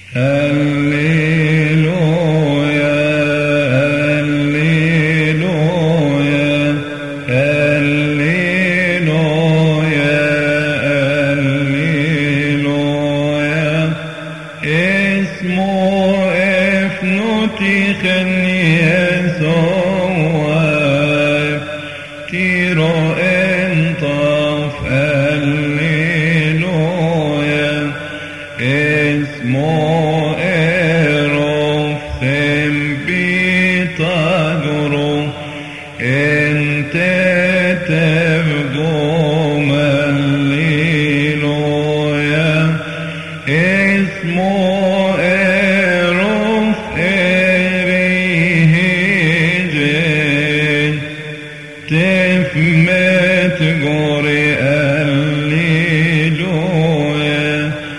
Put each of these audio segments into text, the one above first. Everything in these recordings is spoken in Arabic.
هللويا هللويا هللويا هللويا اسمه افنوتي خني يسوع تيرو انطف هللويا اسمه انت تبقوم هللويا اسمه اروف اريهجين تفمت قوري هللويا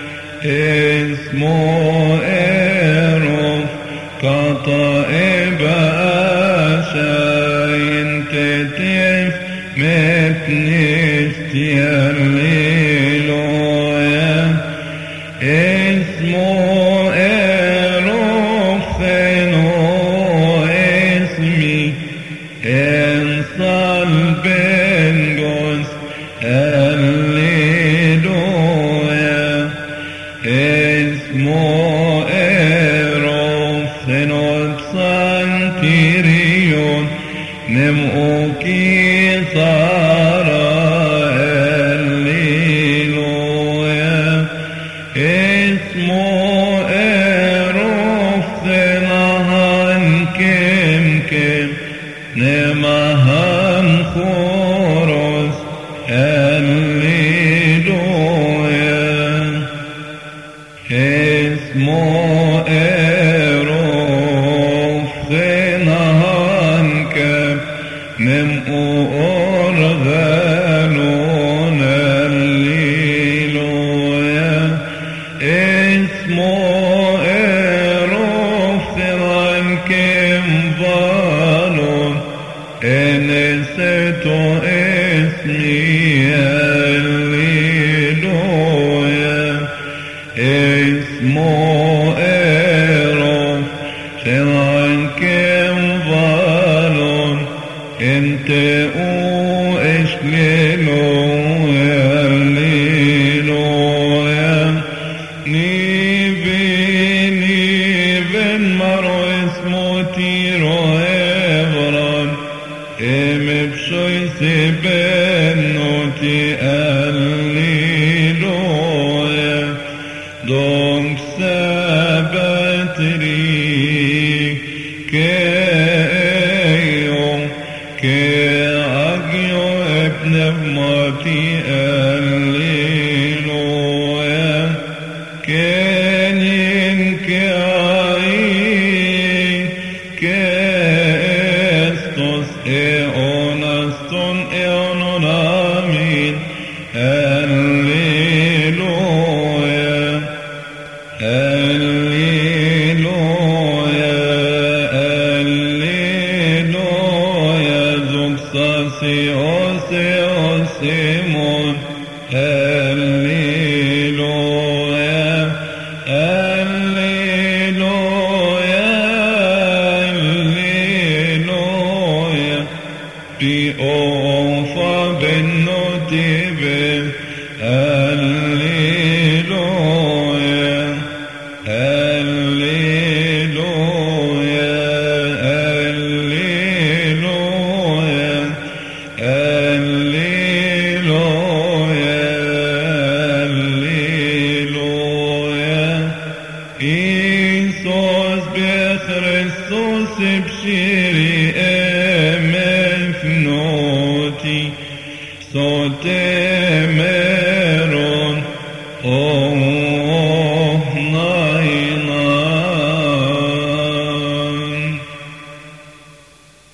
اسمه اروف قطائب تتف متنستي هللويا اسمه اروخنو اسمي انصال بنجوز هللويا اسمه اروخنو بسانتيريون نمؤكي صارا هللويا اسمه اروخنهان كم نمهان خورس هللويا اسمه أرغنون هللويا اسمه اروخن كم بالون انستو اسمي هللويا اسمه اروخن كم بالون انت هللويا نيفن مرو اسمه تيرو ابران بشوي سبنوتي هللويا دونك سبتري كيوم كأجيو ابن موتي هللويا كنين كأي كأستوس اونستون اونون امين هللويا هللويا هللويا زوكساسي سيمون هللويا هللويا هللويا بأوفى بالنتيب هللويا هللويا هللويا هللويا إيسوس بخريستوس بشيري مفنوتي صوت مرون